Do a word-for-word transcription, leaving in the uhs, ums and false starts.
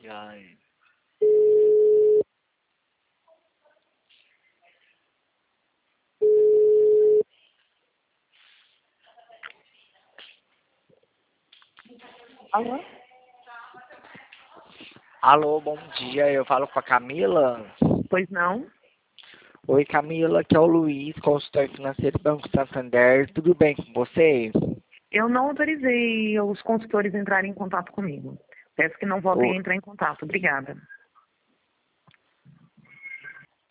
Ai. Alô? Alô, bom dia. Eu falo com a Camila. Pois não? Oi, Camila, aqui é o Luiz, consultor financeiro do Banco Santander. Tudo bem com você? Eu não autorizei os consultores a entrarem em contato comigo. Peço que não voltem O- a entrar em contato. Obrigada.